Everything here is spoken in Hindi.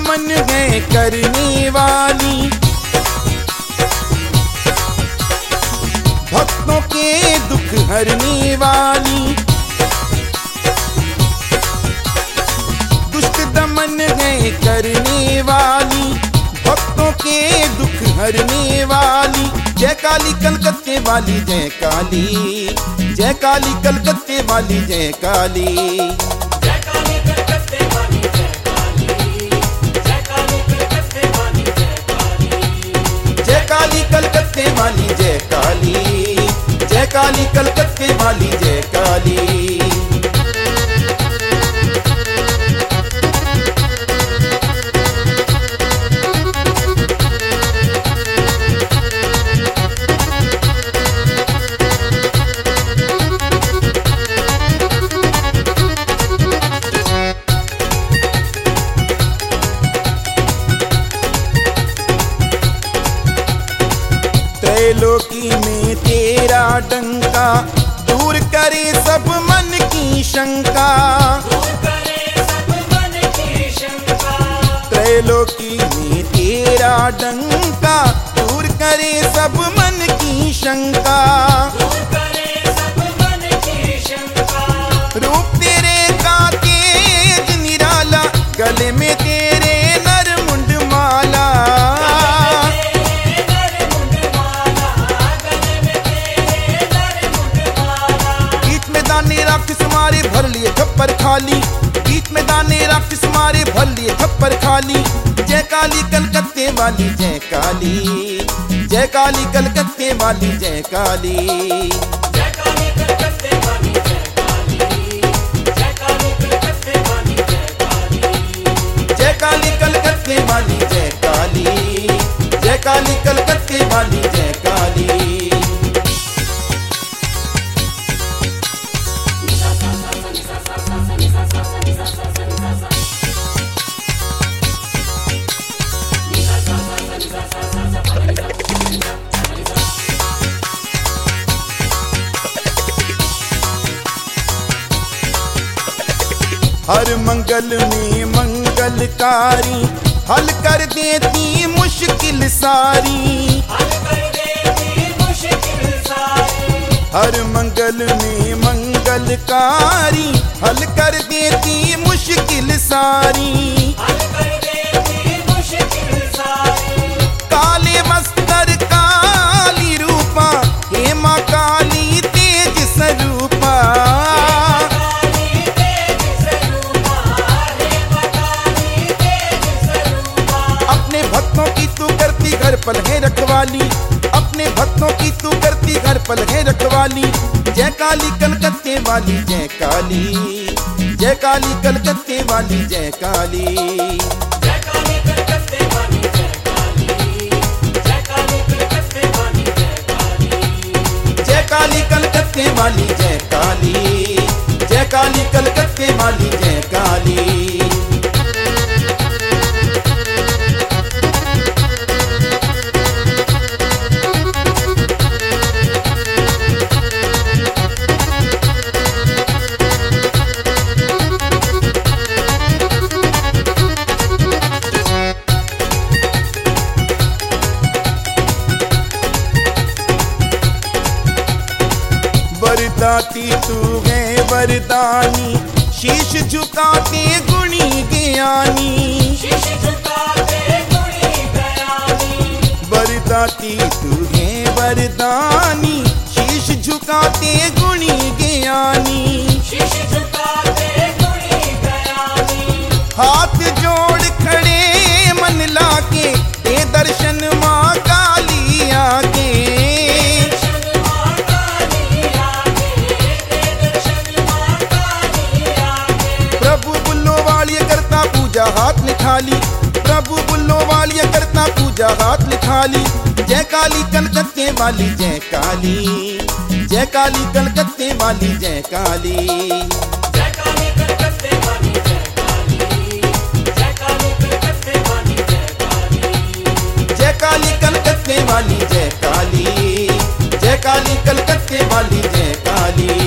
दमन है करने वाली, भक्तों के दुख हरने वाली। दुष्ट दमन है करने वाली, भक्तों के दुख हरने वाली। जय काली कलकत्ते वाली जय काली, जय काली कलकत्ते वाली जय काली। जय काली कलकत्ते वाली जय काली, जय काली कलकत्ते वाली जय काली। जय काली कलकत्ते वाली जय काली, जय काली कलकत्ते वाली जय काली। त्रैलोकी में तेरा डंका दूर करे सब मन की शंका, दूर करे सब मन की शंका। त्रैलोकी में तेरा डंका दूर करे सब मन की शंका। दूर करे सब मन की शंका। रूप तेरे का तेज निराला, गले में तेरे नर मुंड माला। राक्षस मारे भर लिए थप्पड़ खाली, बीच में दाने राक्षस मारे भर लिए थप्पड़ खाली। जय काली कलकत्ते वाली जय काली, जय काली कलकत्ते वाली जय काली। जय काली कलकत्ते वाली जय काली, जय काली कलकत्ते वाली जय काली। जय काली कलकत्ते वाली जय काली, जय काली कलकत्ते वाली जय काली। हर मंगल में मंगलकारी, हल कर देती मुश्किल सारी। हल कर देती मुश्किल सारी। हर मंगल में मंगलकारी, हल कर देती मुश्किल सारी। हल कर देती मुश्किल सारी। काले वस्त्र काली रूपा, हे माँ काली तेज स्वरूपा। अपने भक्तों की तू करती घर पल है रखवाली, अपने भक्तों की तू करती घर पल है रखवाली। जय काली कलकत्ते वाली जय काली, जय काली कलकत्ते वाली जय काली। जय काली कलकत्ते वाली जय काली, जय काली कलकत्ते वाली जय काली। जय काली कलकत्ते वाली जय काली, जय काली कलकत्ते वाली जय काली। वरदाती तू है वरदानी, शीश झुकाते गुणी ज्ञानी। शीश झुकाते गुणी ज्ञानी। वरदाती तू है वरदानी, शीश झुकाते गुणी ज्ञानी। शीश झुकाते गुणी ज्ञानी। हाथ जोड़ खड़े मन लाके, ते दर्शन माँ काली आके। पूजा हाथ निखाली, प्रभु बुल्लो वाली करता पूजा हाथ निखाली। जय काली कलकत्ते वाली जय काली, जय काली कलकत्ते वाली जय काली। जय काली कलकत्ते वाली जय काली, जय काली कलकत्ते वाली जय काली। जय काली कलकत्ते वाली जय काली, जय काली कलकत्ते वाली जय काली।